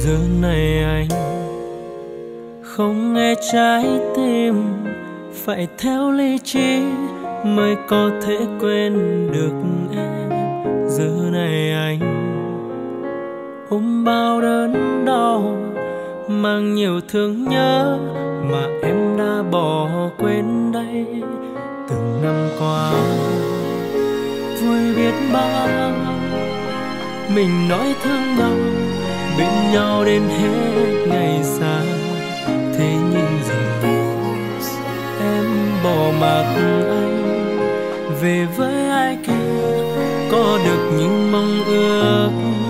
Giờ này anh không nghe trái tim, phải theo lý trí mới có thể quên được em. Giờ này anh ôm bao đớn đau, mang nhiều thương nhớ mà em đã bỏ quên đây. Từng năm qua vui biết bao, mình nói thương nhau bên nhau đến hết ngày xa. Thế nhưng giờ em bỏ mặc anh về với ai kia, có được những mong ước.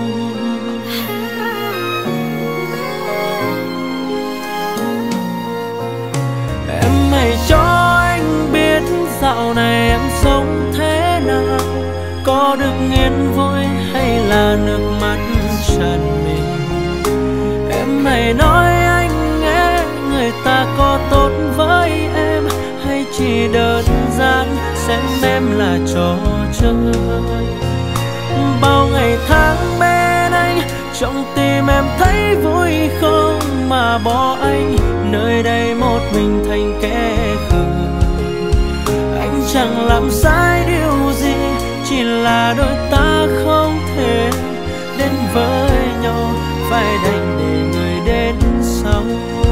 Em hãy cho anh biết dạo này em sống thế nào, có được yên vui hay là nước mắt tràn mi. Em hãy nói anh nghe, người ta có tốt với em hay chỉ đơn giản xem em là trò chơi. Bao ngày tháng bên anh, trong tim em thấy vui không mà bỏ anh nơi đây một mình thành kẻ khờ. Anh chẳng làm sai điều gì, chỉ là đôi ta không thể đến với nhau, phải đành để người đến sau.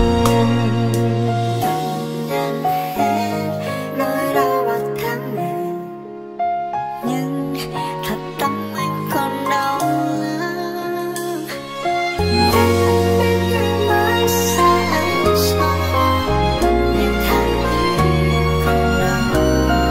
Nỗi đau và tháng ngày, nhưng thật tâm anh còn đau lắm. Em mới xa anh sao, nhưng tháng ngày còn đau.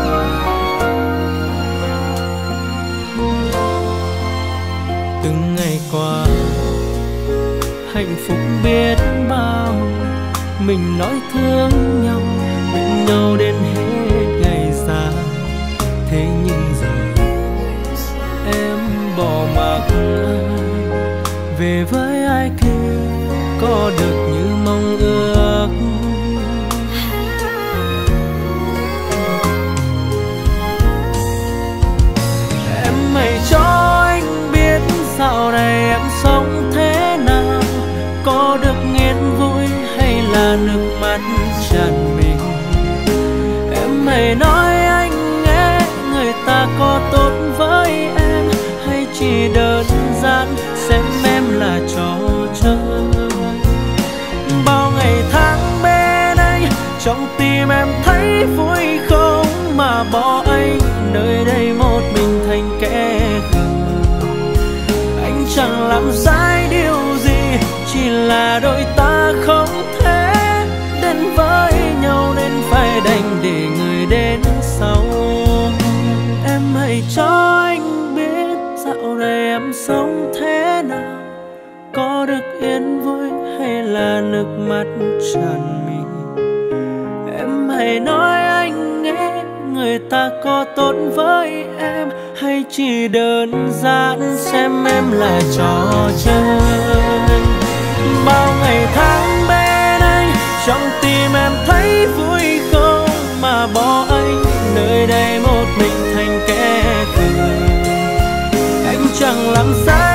Từng ngày qua hạnh phúc biết bao, mình nói thương nhau bên nhau đến hết ngày già. Thế nhưng giờ em bỏ mặc anh về với ai kia, có được như mong ước. Em hãy cho anh biết dạo này em sống thế nào, có được yên vui hay là nước mắt tràn mi. Em hãy nói anh nghe, người ta có tốt với em hay chỉ đơn giản xem em là trò chơi. Bao ngày tháng bên anh, trong tim em thấy vui không mà bỏ anh nơi đây một mình thành kẻ khờ. Anh chẳng làm sai điều gì, chỉ là đôi ta không thể đến với nhau nên phải đành để người đến sau. Em hãy cho anh biết dạo này em sống thế nào, có được yên vui hay là nước mắt tràn mi. Em hãy nói anh nghe, người ta có tốt với em hay chỉ đơn giản xem em là trò chơi. Bao ngày tháng bên anh, trong tim em thấy vui không mà bỏ anh nơi đây một mình thành kẻ khờ. Anh chẳng làm sai